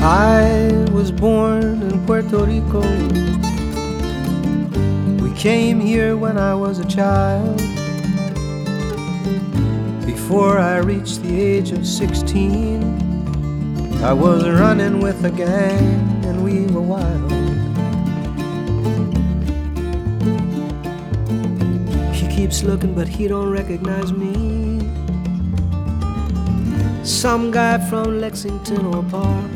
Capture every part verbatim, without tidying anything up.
I was born in Puerto Rico. We came here when I was a child. Before I reached the age of sixteen, I was running with a gang and we were wild. He keeps looking but he don't recognize me. Some guy from Lexington or Park.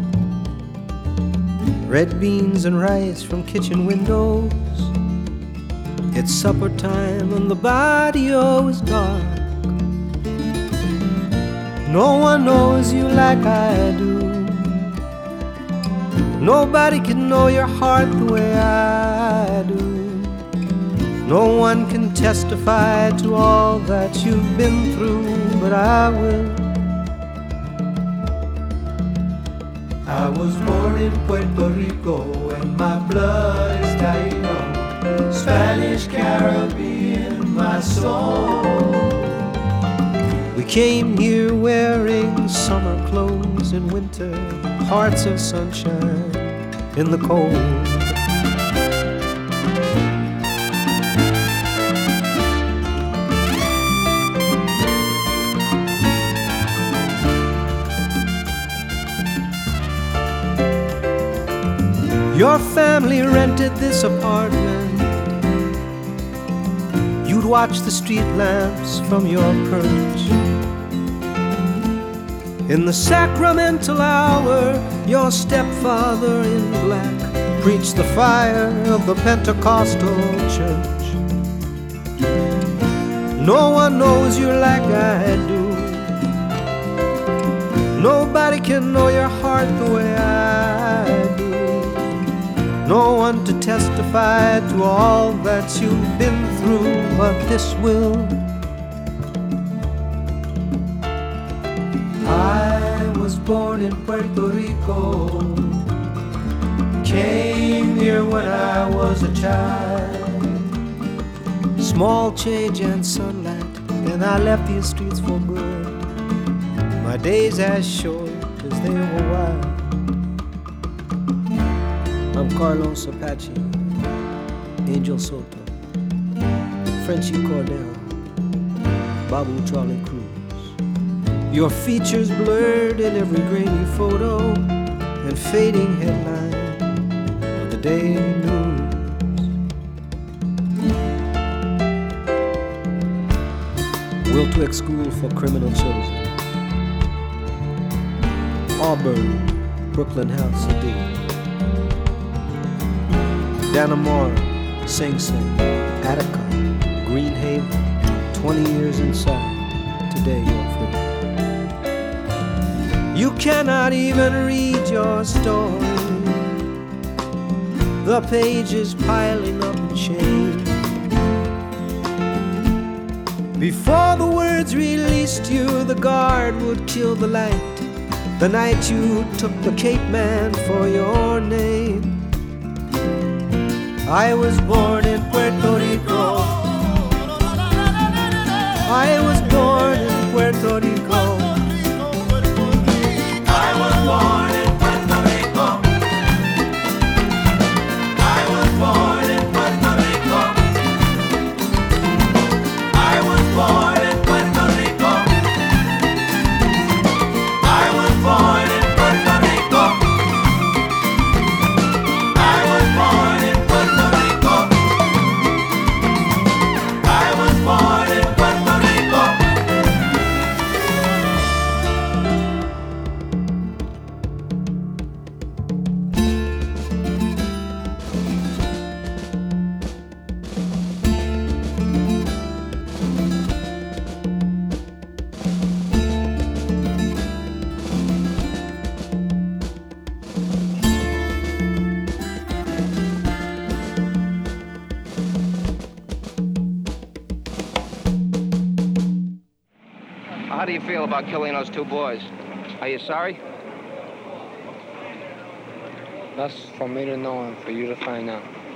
Red beans and rice from kitchen windows. It's supper time and the barrio is dark. No one knows you like I do. Nobody can know your heart the way I do. No one can testify to all that you've been through, but I will. I was born in Puerto Rico and my blood is Taino, Spanish Caribbean, my soul. We came here wearing summer clothes in winter, hearts of sunshine in the cold. Your family rented this apartment. You'd watch the street lamps from your perch. In the sacramental hour, your stepfather in black preached the fire of the Pentecostal church. No one knows you like I do. Nobody can know your heart the way I do. No one to testify to all that you've been through, but this will. I was born in Puerto Rico, came here when I was a child. Small change and sunlight, and I left these streets for good. My days as short as they were wild. I'm Carlos Apache, Angel Soto, Frenchy Cordero, Babu Charlie Cruz. Your features blurred in every grainy photo and fading headline of the daily news. Wiltwick School for Criminal Children, Auburn, Brooklyn House of D. Dannemora, Sing Sing, Attica, Greenhaven, twenty years inside, today you're free. You cannot even read your story. The pages piling up in shame. Before the words released you, the guard would kill the light. The night you took the Cape Man for your name. I was born in Puerto Rico. I was born in Puerto Rico. I was born in Puerto Rico. I was born in Puerto Rico. I was born in Puerto Rico. I was born in Puerto Rico. I was born in Puerto Rico. I was born in Puerto Rico. How do you feel about killing those two boys? Are you sorry? That's for me to know and for you to find out.